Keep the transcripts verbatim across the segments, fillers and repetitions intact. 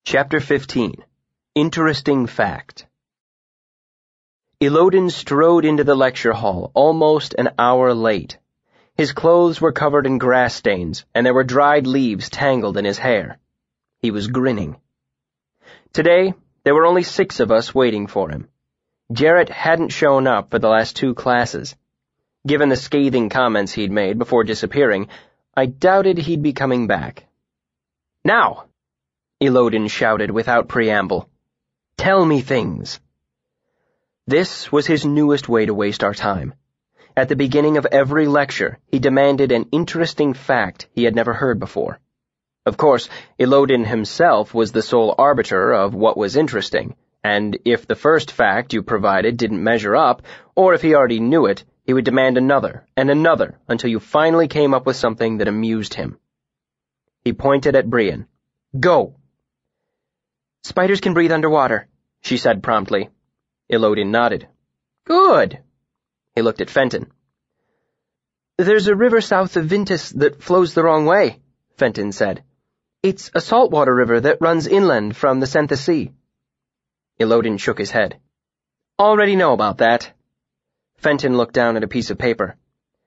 Chapter fifteen. Interesting Fact. Elodin strode into the lecture hall almost an hour late. His clothes were covered in grass stains, and there were dried leaves tangled in his hair. He was grinning. Today, there were only six of us waiting for him. Jarrett hadn't shown up for the last two classes. Given the scathing comments he'd made before disappearing, I doubted he'd be coming back. "Now!" Elodin shouted without preamble. "Tell me things." This was his newest way to waste our time. At the beginning of every lecture, he demanded an interesting fact he had never heard before. Of course, Elodin himself was the sole arbiter of what was interesting, and if the first fact you provided didn't measure up, or if he already knew it, he would demand another and another until you finally came up with something that amused him. He pointed at Brian. "Go!" "Spiders can breathe underwater," she said promptly. Elodin nodded. "Good." He looked at Fenton. "There's a river south of Ventus that flows the wrong way," Fenton said. "It's a saltwater river that runs inland from the Sentha Sea." Elodin shook his head. "Already know about that." Fenton looked down at a piece of paper.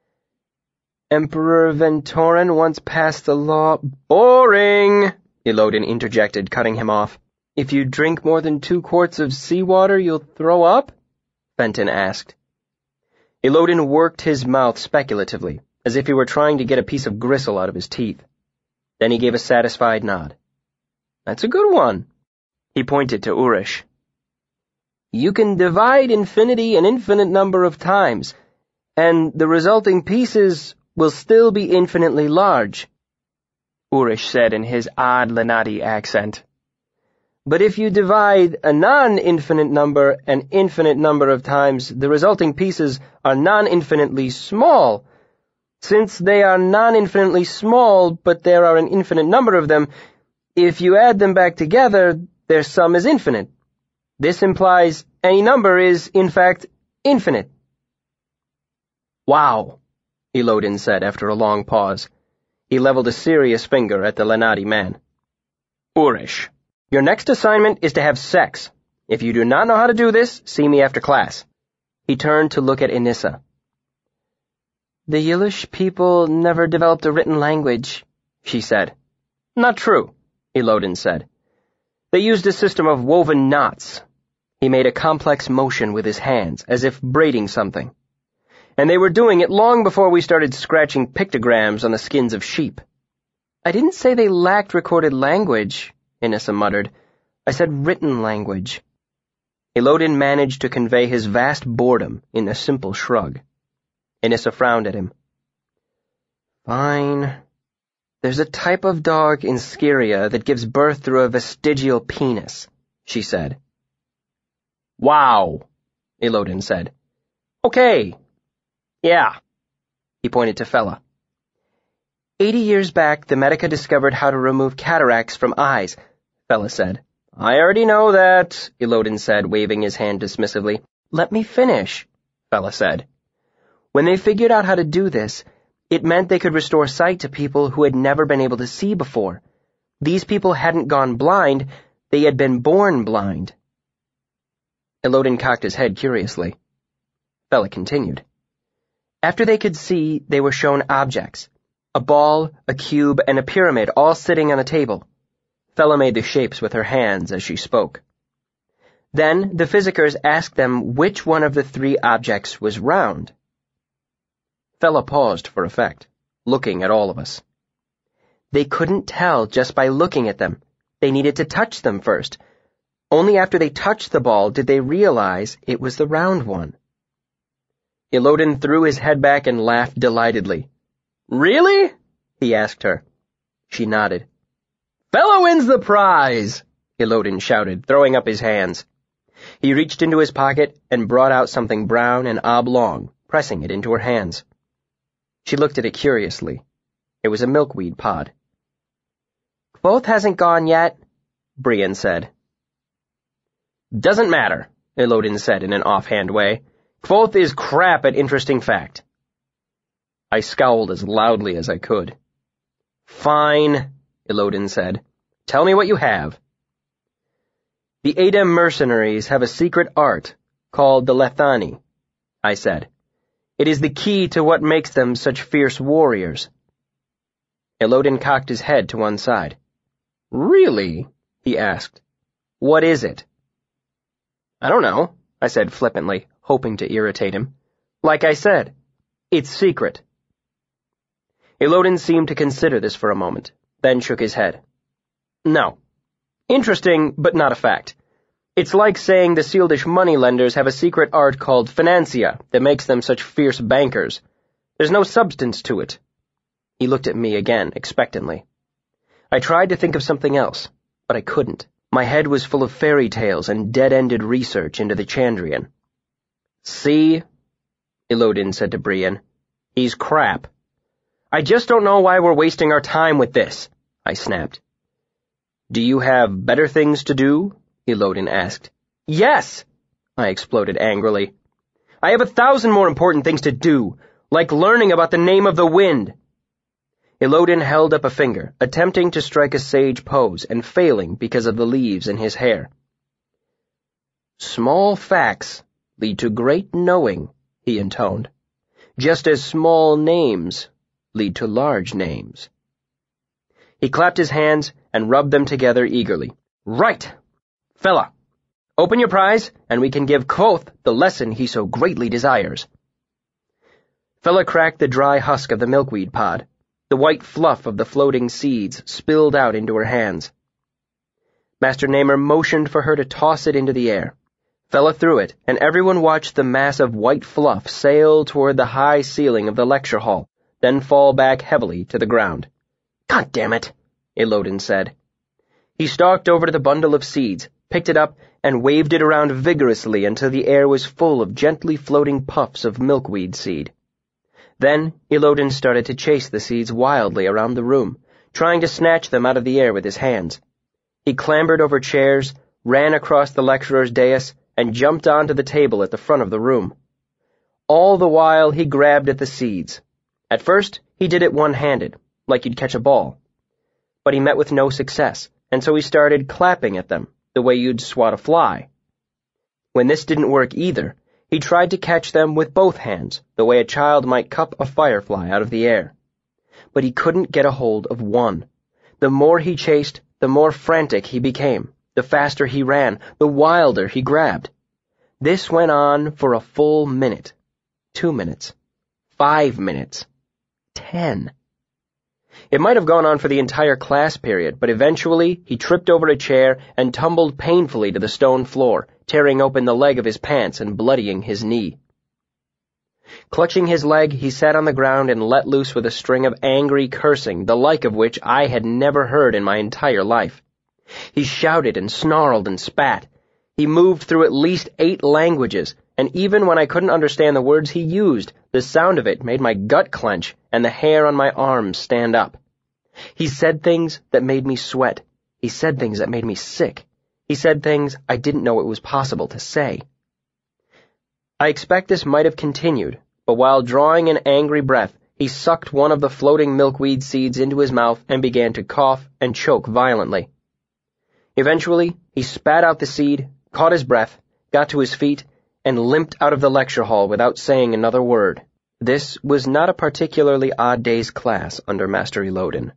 "Emperor Ventorin once passed a law—" "Boring!" Elodin interjected, cutting him off. "If you drink more than two quarts of seawater, you'll throw up?" Fenton asked. Elodin worked his mouth speculatively, as if he were trying to get a piece of gristle out of his teeth. Then he gave a satisfied nod. "That's a good one." He pointed to Urish. "You can divide infinity an infinite number of times, and the resulting pieces will still be infinitely large," Urish said in his odd Lenati accent. "But if you divide a non-infinite number an infinite number of times, the resulting pieces are non-infinitely small. Since they are non-infinitely small, but there are an infinite number of them, if you add them back together, their sum is infinite. This implies any number is, in fact, infinite." "Wow," Elodin said after a long pause. He leveled a serious finger at the Lenati man. "Urish, your next assignment is to have sex. If you do not know how to do this, see me after class." He turned to look at Inissa. "The Yilish people never developed a written language," she said. "Not true," Elodin said. "They used a system of woven knots." He made a complex motion with his hands, as if braiding something. "And they were doing it long before we started scratching pictograms on the skins of sheep." "I didn't say they lacked recorded language," Inissa muttered. "I said written language." Elodin managed to convey his vast boredom in a simple shrug. Inissa frowned at him. "Fine. There's a type of dog in Skiria that gives birth through a vestigial penis," she said. "Wow," Elodin said. "Okay. Yeah." He pointed to Fella. Eighty years back, the Medica discovered how to remove cataracts from eyes," Fella said. "I already know that," Elodin said, waving his hand dismissively. "Let me finish," Fella said. "When they figured out how to do this, it meant they could restore sight to people who had never been able to see before. These people hadn't gone blind, they had been born blind." Elodin cocked his head curiously. Fella continued. "After they could see, they were shown objects. A ball, a cube, and a pyramid all sitting on a table." Fella made the shapes with her hands as she spoke. "Then the physicers asked them which one of the three objects was round." Fella paused for effect, looking at all of us. "They couldn't tell just by looking at them. They needed to touch them first. Only after they touched the ball did they realize it was the round one." Elodin threw his head back and laughed delightedly. "Really?" he asked her. She nodded. "Fella wins the prize!" Elodin shouted, throwing up his hands. He reached into his pocket and brought out something brown and oblong, pressing it into her hands. She looked at it curiously. It was a milkweed pod. "Kvothe hasn't gone yet," Brian said. "Doesn't matter," Elodin said in an offhand way. "Kvothe is crap at interesting fact." I scowled as loudly as I could. "Fine," Elodin said. "Tell me what you have." The Adem mercenaries have a secret art called the Lethani, I said. It is the key to what makes them such fierce warriors. Elodin cocked his head to one side. Really? He asked. What is it? I don't know, I said flippantly, hoping to irritate him. Like I said, it's secret. Elodin seemed to consider this for a moment, then shook his head. No. Interesting, but not a fact. It's like saying the Sealdish moneylenders have a secret art called financia that makes them such fierce bankers. There's no substance to it. He looked at me again, expectantly. I tried to think of something else, but I couldn't. My head was full of fairy tales and dead-ended research into the Chandrian. See? Elodin said to Brian. He's crap. I just don't know why we're wasting our time with this, I snapped. Do you have better things to do? Elodin asked. Yes, I exploded angrily. I have a thousand more important things to do, like learning about the name of the wind. Elodin held up a finger, attempting to strike a sage pose and failing because of the leaves in his hair. Small facts lead to great knowing, he intoned, just as small names lead to large names. He clapped his hands and rubbed them together eagerly. Right! Fella, open your prize, and we can give Kvothe the lesson he so greatly desires. Fella cracked the dry husk of the milkweed pod. The white fluff of the floating seeds spilled out into her hands. Master Namer motioned for her to toss it into the air. Fella threw it, and everyone watched the mass of white fluff sail toward the high ceiling of the lecture hall, then fall back heavily to the ground. God damn it, Elodin said. He stalked over to the bundle of seeds, picked it up, and waved it around vigorously until the air was full of gently floating puffs of milkweed seed. Then Elodin started to chase the seeds wildly around the room, trying to snatch them out of the air with his hands. He clambered over chairs, ran across the lecturer's dais, and jumped onto the table at the front of the room. All the while he grabbed at the seeds. At first he did it one-handed, like you'd catch a ball. But he met with no success, and so he started clapping at them, the way you'd swat a fly. When this didn't work either, he tried to catch them with both hands, the way a child might cup a firefly out of the air. But he couldn't get a hold of one. The more he chased, the more frantic he became. The faster he ran, the wilder he grabbed. This went on for a full minute, two minutes, five minutes, ten. It might have gone on for the entire class period, but eventually he tripped over a chair and tumbled painfully to the stone floor, tearing open the leg of his pants and bloodying his knee. Clutching his leg, he sat on the ground and let loose with a string of angry cursing, the like of which I had never heard in my entire life. He shouted and snarled and spat. He moved through at least eight languages, and even when I couldn't understand the words he used, the sound of it made my gut clench and the hair on my arms stand up. He said things that made me sweat. He said things that made me sick. He said things I didn't know it was possible to say. I expect this might have continued, but while drawing an angry breath, he sucked one of the floating milkweed seeds into his mouth and began to cough and choke violently. Eventually, he spat out the seed, caught his breath, got to his feet, and limped out of the lecture hall without saying another word. This was not a particularly odd day's class under Master Elodin.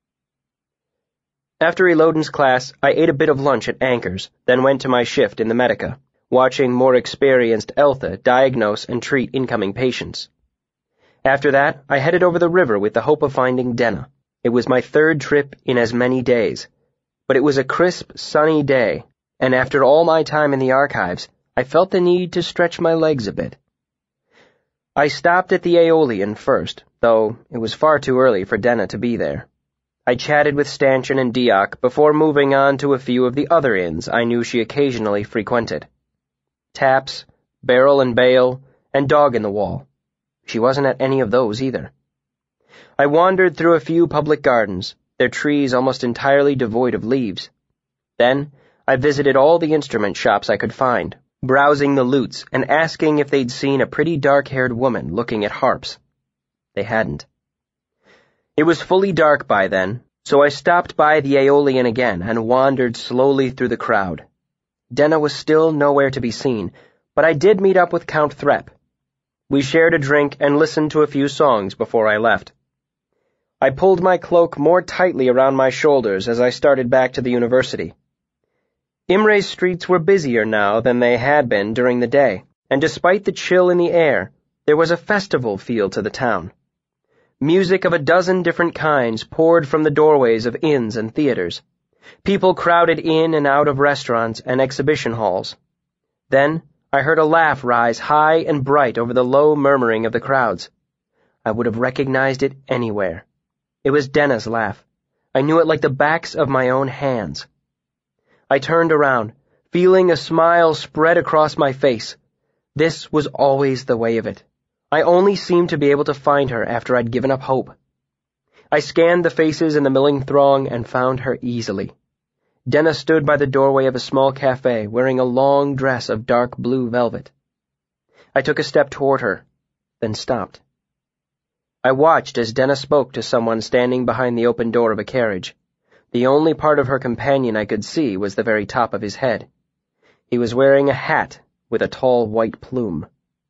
After Elodin's class, I ate a bit of lunch at Anchor's, then went to my shift in the Medica, watching more experienced Eltha diagnose and treat incoming patients. After that, I headed over the river with the hope of finding Denna. It was my third trip in as many days, but it was a crisp, sunny day, and after all my time in the archives, I felt the need to stretch my legs a bit. I stopped at the Aeolian first, though it was far too early for Denna to be there. I chatted with Stanchion and Diok before moving on to a few of the other inns I knew she occasionally frequented. Taps, Barrel and Bale, and Dog in the Wall. She wasn't at any of those either. I wandered through a few public gardens, their trees almost entirely devoid of leaves. Then I visited all the instrument shops I could find, browsing the lutes and asking if they'd seen a pretty dark-haired woman looking at harps. They hadn't. It was fully dark by then, so I stopped by the Aeolian again and wandered slowly through the crowd. Denna was still nowhere to be seen, but I did meet up with Count Threpp. We shared a drink and listened to a few songs before I left. I pulled my cloak more tightly around my shoulders as I started back to the university. Imre's streets were busier now than they had been during the day, and despite the chill in the air, there was a festival feel to the town. Music of a dozen different kinds poured from the doorways of inns and theaters. People crowded in and out of restaurants and exhibition halls. Then I heard a laugh rise high and bright over the low murmuring of the crowds. I would have recognized it anywhere. It was Denna's laugh. I knew it like the backs of my own hands. I turned around, feeling a smile spread across my face. This was always the way of it. I only seemed to be able to find her after I'd given up hope. I scanned the faces in the milling throng and found her easily. Denna stood by the doorway of a small cafe wearing a long dress of dark blue velvet. I took a step toward her, then stopped. I watched as Denna spoke to someone standing behind the open door of a carriage. The only part of her companion I could see was the very top of his head. He was wearing a hat with a tall white plume.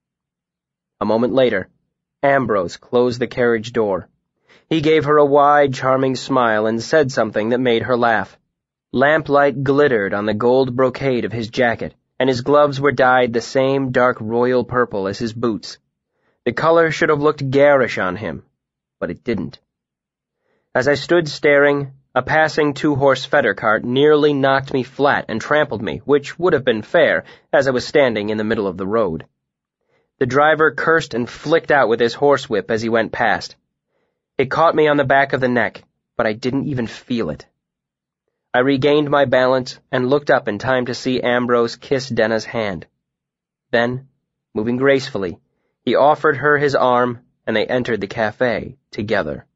A moment later, Ambrose closed the carriage door. He gave her a wide, charming smile and said something that made her laugh. Lamplight glittered on the gold brocade of his jacket, and his gloves were dyed the same dark royal purple as his boots. The color should have looked garish on him, but it didn't. As I stood staring, a passing two-horse fetter cart nearly knocked me flat and trampled me, which would have been fair, as I was standing in the middle of the road. The driver cursed and flicked out with his horsewhip as he went past. It caught me on the back of the neck, but I didn't even feel it. I regained my balance and looked up in time to see Ambrose kiss Denna's hand. Then, moving gracefully, he offered her his arm, and they entered the cafe together.